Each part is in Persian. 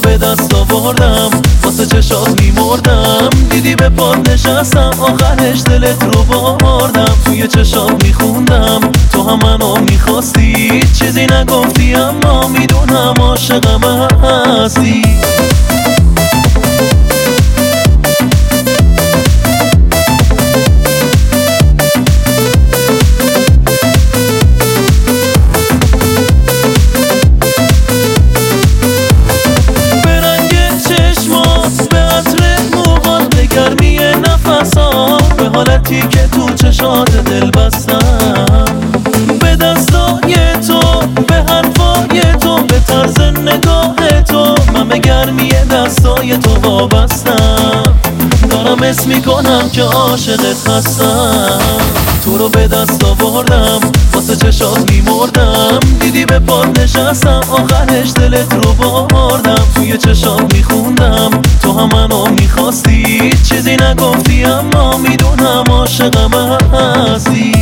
به دست آوردم، واسه چشات میمردم، دیدی به پات نشستم، آخرش دلت رو بردم. توی چشات میخوندم تو هم منو میخواستی، چیزی نگفتی اما میدونم عاشقم هستی. به حالتی که تو چشات دل بستم، به دستای تو، به حرفای تو، به طرز نگاه تو، من به گرمی دستای تو وابستم. دارم اسم میکنم که عاشقت هستم. تو رو به دست آوردم، واسه چشات میمردم، دیدی به پات نشستم، آخرش دلت رو بردم. توی چشات میخوندم تو هم منو میخواستی، چیزی نگفتی اما میدونم عاشقم هستی.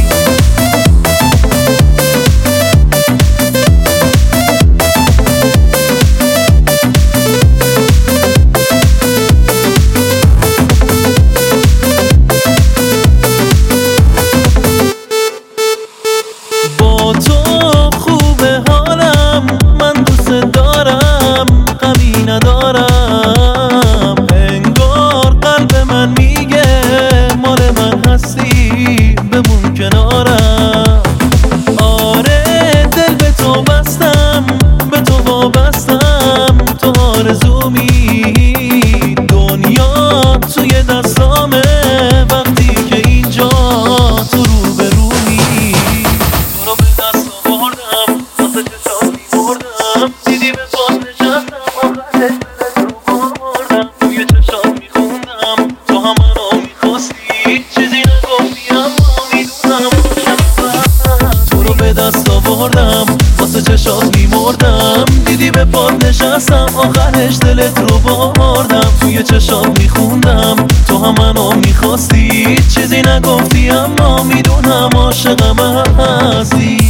با تو خوبه حالم، من دوست دارم، غمی ندارم. انگار قلب من میگه مال من هستی، بمون کنارم. آره دل به تو بستم، به تو وابستم، تو آرزومی، دنیا توی دستامه وقتی که اینجا تو روبرومی. تو رو به دست آوردم، واسه چشات میمردم، دیدی به پات نشستم، آخرش دلت رو بردم. توی چشات میخوندم تو هم منو میخواستی، چیزی نگفتی اما میدونم عاشقم. تو رو به دست آوردم، واسه چشات میمردم، دیدی به پات نشستم، آخرش دلت رو بردم. توی چشات میخوندم تو هم منو میخواستی، چیزی نگفتی اما میدونم عاشقم هستی.